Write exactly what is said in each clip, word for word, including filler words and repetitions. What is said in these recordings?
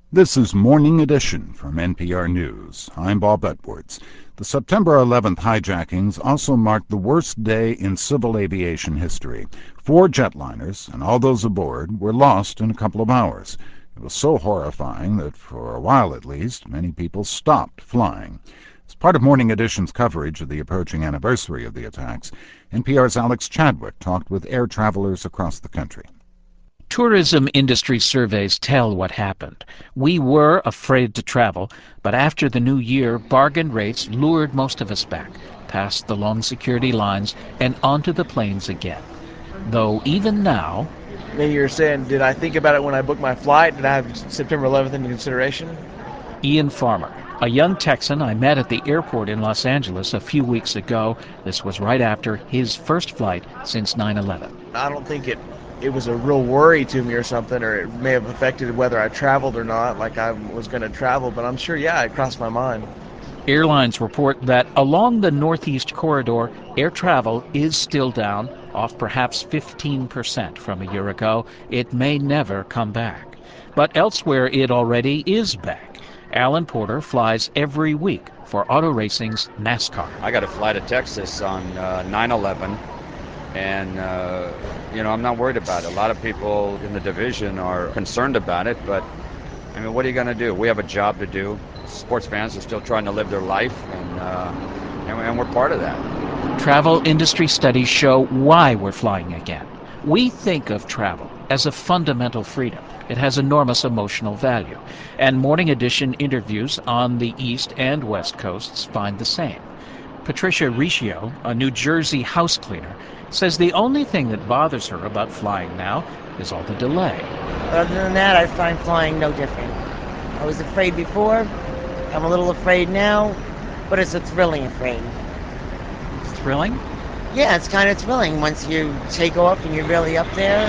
This is Morning Edition from N P R News. I'm Bob Edwards. The September eleventh hijackings also marked the worst day in civil aviation history. Four jetliners and all those aboard were lost in a couple of hours. It was so horrifying that, for a while at least, many people stopped flying. As part of Morning Edition's coverage of the approaching anniversary of the attacks, N P R's Alex Chadwick talked with air travelers across the country. Tourism industry surveys tell what happened. We were afraid to travel, but after the new year, bargain rates lured most of us back, past the long security lines and onto the planes again. Though even now... Maybe you're saying, did I think about it when I booked my flight? Did I have September eleventh into consideration? Ian Farmer, a young Texan I met at the airport in Los Angeles a few weeks ago. This was right after his first flight since nine eleven. I don't think it it was a real worry to me or something, or it may have affected whether I traveled or not, like I was going to travel, but I'm sure, yeah, it crossed my mind. Airlines report that along the Northeast Corridor, air travel is still down, off perhaps fifteen percent from a year ago. It may never come back. But elsewhere it already is back. Alan Porter flies every week for auto racing's NASCAR. I got to fly to Texas on uh, nine eleven. And, uh, you know, I'm not worried about it. A lot of people in the division are concerned about it, but, I mean, what are you going to do? We have a job to do. Sports fans are still trying to live their life, and, uh, and, and we're part of that. Travel industry studies show why we're flying again. We think of travel as a fundamental freedom. It has enormous emotional value. And Morning Edition interviews on the East and West Coasts find the same. Patricia Riccio, a New Jersey house cleaner, says the only thing that bothers her about flying now is all the delay. Other than that, I find flying no different. I was afraid before, I'm a little afraid now, but it's a thrilling afraid. Thrilling? Yeah, it's kind of thrilling once you take off and you're really up there.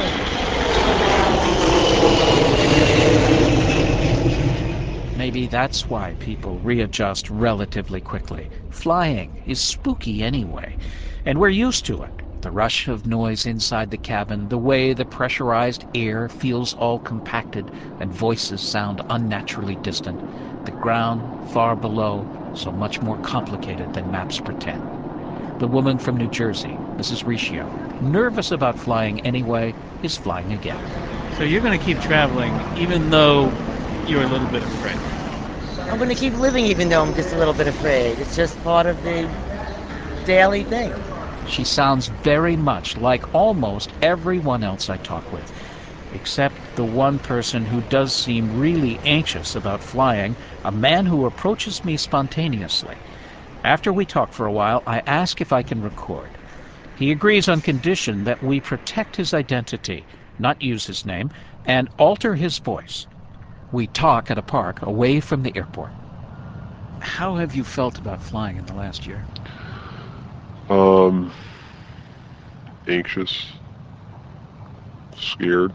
Maybe that's why people readjust relatively quickly. Flying is spooky anyway, and we're used to it. The rush of noise inside the cabin, the way the pressurized air feels all compacted and voices sound unnaturally distant. The ground far below, so much more complicated than maps pretend. The woman from New Jersey, Missus Riccio, nervous about flying anyway, is flying again. So you're going to keep traveling even though you're a little bit afraid? I'm going to keep living even though I'm just a little bit afraid. It's just part of the daily thing. She sounds very much like almost everyone else I talk with, except the one person who does seem really anxious about flying, a man who approaches me spontaneously. After we talk for a while, I ask if I can record. He agrees on condition that we protect his identity, not use his name, and alter his voice. We talk at a park away from the airport. How have you felt about flying in the last year? Um, anxious, scared.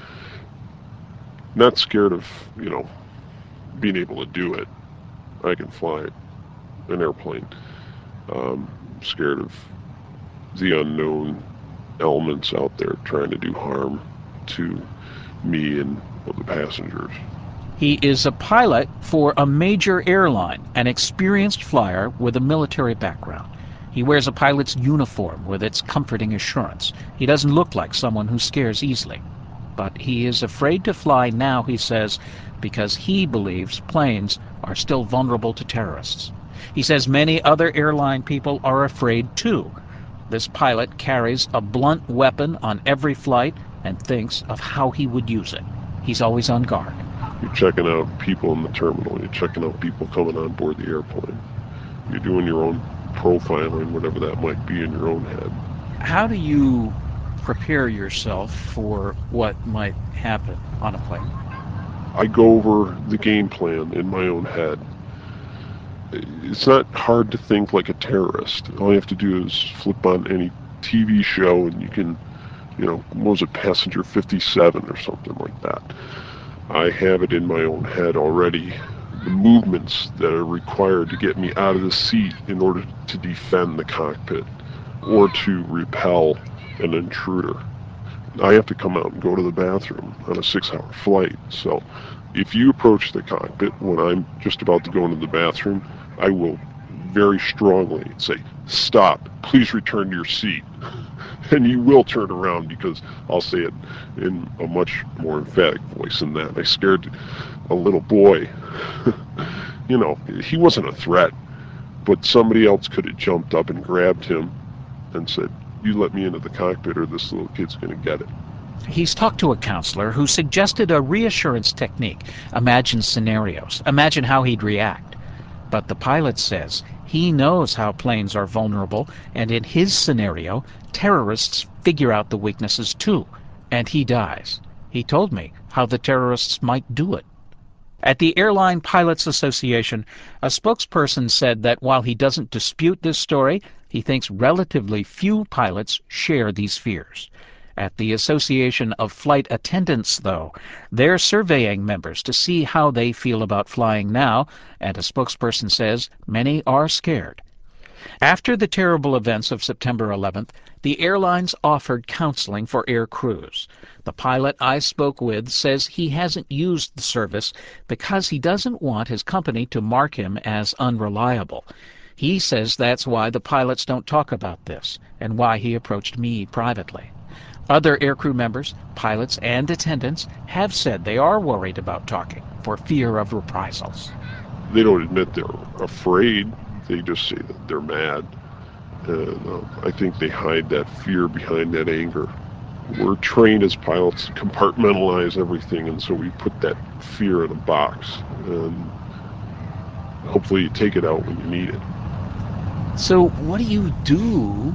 Not scared of, you know, being able to do it. I can fly an airplane. Um, scared of the unknown elements out there trying to do harm to me and the passengers. He is a pilot for a major airline, an experienced flyer with a military background. He wears a pilot's uniform with its comforting assurance. He doesn't look like someone who scares easily. But he is afraid to fly now, he says, because he believes planes are still vulnerable to terrorists. He says many other airline people are afraid too. This pilot carries a blunt weapon on every flight and thinks of how he would use it. He's always on guard. You're checking out people in the terminal. You're checking out people coming on board the airplane. You're doing your own profiling, whatever that might be in your own head. How do you prepare yourself for what might happen on a plane? I go over the game plan in my own head. It's not hard to think like a terrorist. All you have to do is flip on any T V show and you can, you know, what was it, Passenger fifty-seven or something like that. I have it in my own head already, the movements that are required to get me out of the seat in order to defend the cockpit or to repel an intruder. I have to come out and go to the bathroom on a six-hour flight, so If you approach the cockpit when I'm just about to go into the bathroom, I will very strongly say, "Stop, please return to your seat." And you will turn around, because I'll say it in a much more emphatic voice than that. I scared a little boy. You know, he wasn't a threat, but somebody else could have jumped up and grabbed him and said, "You let me into the cockpit or this little kid's going to get it." He's talked to a counselor who suggested a reassurance technique. Imagine scenarios. Imagine how he'd react. But the pilot says he knows how planes are vulnerable, and in his scenario, terrorists figure out the weaknesses too, and he dies. He told me how the terrorists might do it. At the Airline Pilots Association, a spokesperson said that while he doesn't dispute this story, he thinks relatively few pilots share these fears. At the Association of Flight Attendants, though, they're surveying members to see how they feel about flying now, and a spokesperson says many are scared. After the terrible events of September eleventh, the airlines offered counseling for air crews. The pilot I spoke with says he hasn't used the service because he doesn't want his company to mark him as unreliable. He says that's why the pilots don't talk about this, and why he approached me privately. Other aircrew members, pilots, and attendants have said they are worried about talking for fear of reprisals. They don't admit they're afraid. They just say that they're mad. And uh, I think they hide that fear behind that anger. We're trained as pilots to compartmentalize everything, and so we put that fear in a box. And hopefully you take it out when you need it. So what do you do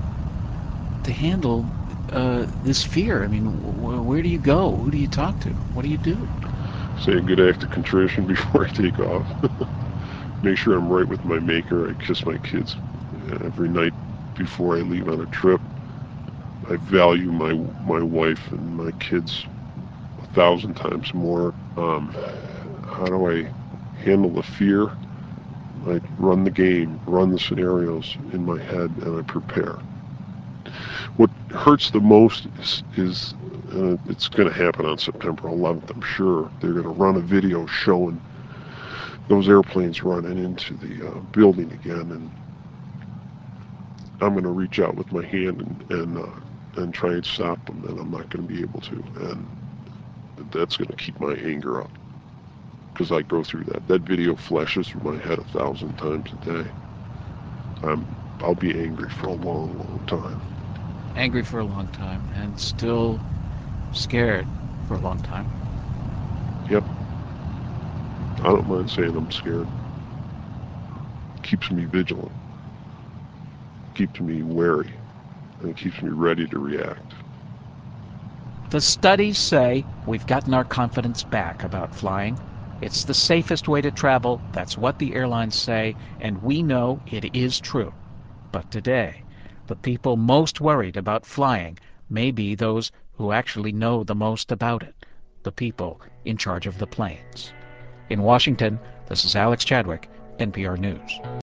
to handle uh, this fear? I mean, wh- where do you go? Who do you talk to? What do you do? Say a good act of contrition before I take off. Make sure I'm right with my maker. I kiss my kids every night before I leave on a trip. I value my my wife and my kids a thousand times more. Um, how do I handle the fear? I run the game, run the scenarios in my head, and I prepare. What hurts the most is, is uh, it's going to happen on September eleventh, I'm sure. They're going to run a video showing those airplanes running into the uh, building again, and I'm going to reach out with my hand and and, uh, and try and stop them, and I'm not going to be able to, and that's going to keep my anger up, because I go through that. That video flashes through my head a thousand times a day. I'm, I'll be angry for a long, long time. Angry for a long time, and still scared for a long time. Yep. I don't mind saying I'm scared. Keeps me vigilant. Keeps me wary. And it keeps me ready to react. The studies say we've gotten our confidence back about flying. It's the safest way to travel. That's what the airlines say, and we know it is true. But today, the people most worried about flying may be those who actually know the most about it, the people in charge of the planes. In Washington, this is Alex Chadwick, N P R News.